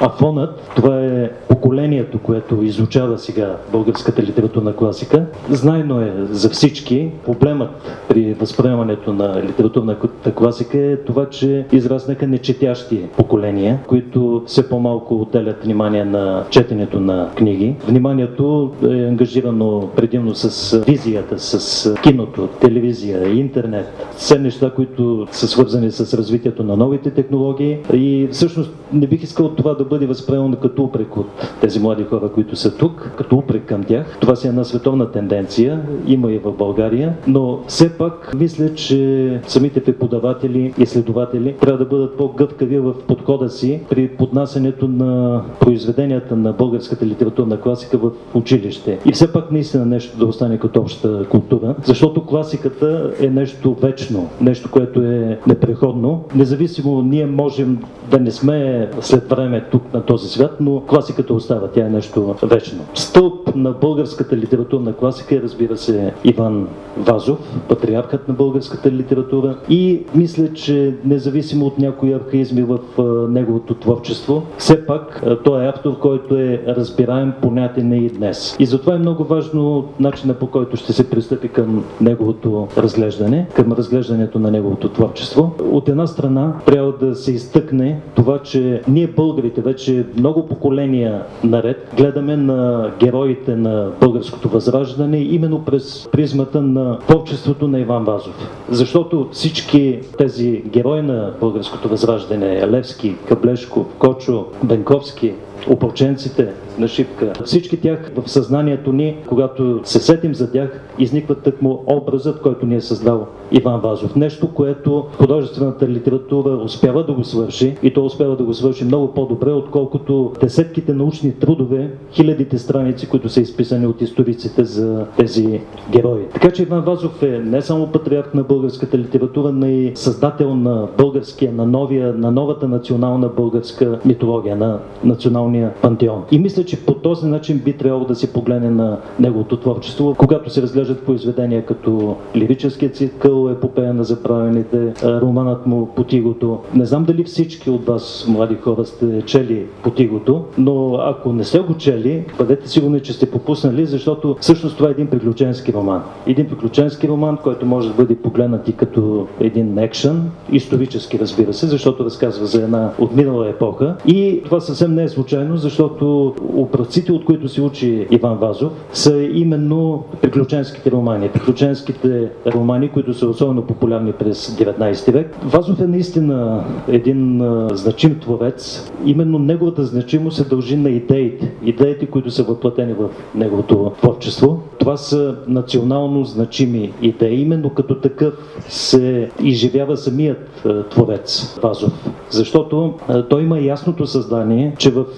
А фонът, това е поколението, което изучава сега българската литературна класика. Знайно е за всички. Проблемът при възприемането на литературната класика е това, че израснаха нечетящи поколения, които все по-малко отделят внимание на четенето на книги. Вниманието е ангажирано предимно с визията, с киното, телевизия, интернет. Все неща, които са свързани с развитието на новите технологии, и всъщност не бих искал това да бъде възприемано като упрек от тези млади хора, които са тук, като упрек към тях. Това си е една световна тенденция, има и в България, но все пак мисля, че самите преподаватели и следователи трябва да бъдат по-гъвкави в подхода си при поднасянето на произведенията на българската литературна класика в училище. И все пак наистина нещо да остане като обща култура, защото класиката е нещо вечно, нещо, което е непреходно. Независимо, ние можем да не сме след време тук на този свят, но класиката остава, тя е нещо вечно. Стълб на българската литературна класика е, разбира се, Иван Вазов, патриархът на българската литература, и мисля, че независимо от някои архаизми в неговото творчество, все пак той е автор, който е разбираем, понятен и днес. И затова е много важно начина, по който ще се пристъпи към неговото разглеждане, към разглеждането на неговото творчество. От една страна трябва да се изтъкне това, че ние българите вече много поколения наред гледаме на героите на българското възраждане именно през призмата на творчеството на Иван Вазов. Защото всички тези герои на българското възраждане, Левски, Каблешков, Кочо, Бенковски, опълченците на Шипка, всички тях в съзнанието ни, когато се сетим за тях, изникват тъкмо образът, който ни е създал Иван Вазов. Нещо, което художествената литература успява да го свърши, и то успява да го свърши много по-добре, отколкото десетките научни трудове, хилядите страници, които са изписани от историците за тези герои. Така че Иван Вазов е не само патриарх на българската литература, но и създател на българския, на новата национална българска митология, на националния пантеон. И мисля, че по този начин би трябвало да се погледне на неговото творчество, когато се разглеждат произведения като лирическия цикъл, епопея на забравените, романът му Потигото. Не знам дали всички от вас, млади хора, сте чели Потигото, но ако не сте го чели, бъдете сигурни, че сте пропуснали, защото всъщност това е един приключенски роман. Един приключенски роман, който може да бъде погледнат и като един екшън, исторически, разбира се, защото разказва за една отминала епоха. И това съвсем не е случайно, защото образците, от които се учи Иван Вазов, са именно приключенските романи. Приключенските романи, които са особено популярни през 19 век. Вазов е наистина един значим творец. Именно неговата значимост се дължи на идеите. Идеите, които са въплатени в неговото творчество. Това са национално значими идеи. Именно като такъв се изживява самият творец Вазов. Защото той има ясното съзнание, че в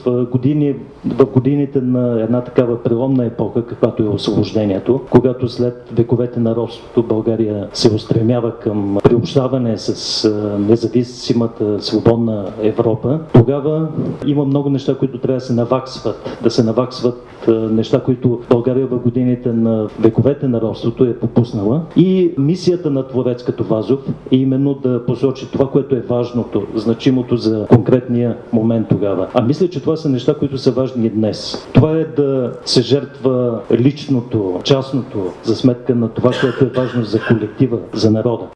годините на една такава преломна епоха, каквато е Освобождението, когато след вековете на робството България се устремява към приобщаване с независимата свободна Европа, тогава има много неща, които трябва да се наваксват неща, които България в годините на вековете на робството е попуснала. И мисията на творец като Вазов е именно да посочи това, което е важното, значимото за конкретния момент тогава. А мисля, че това са неща, които са важни и днес. Това е да се жертва личното, частното, за сметка на това, което е важно за колектива, за народа.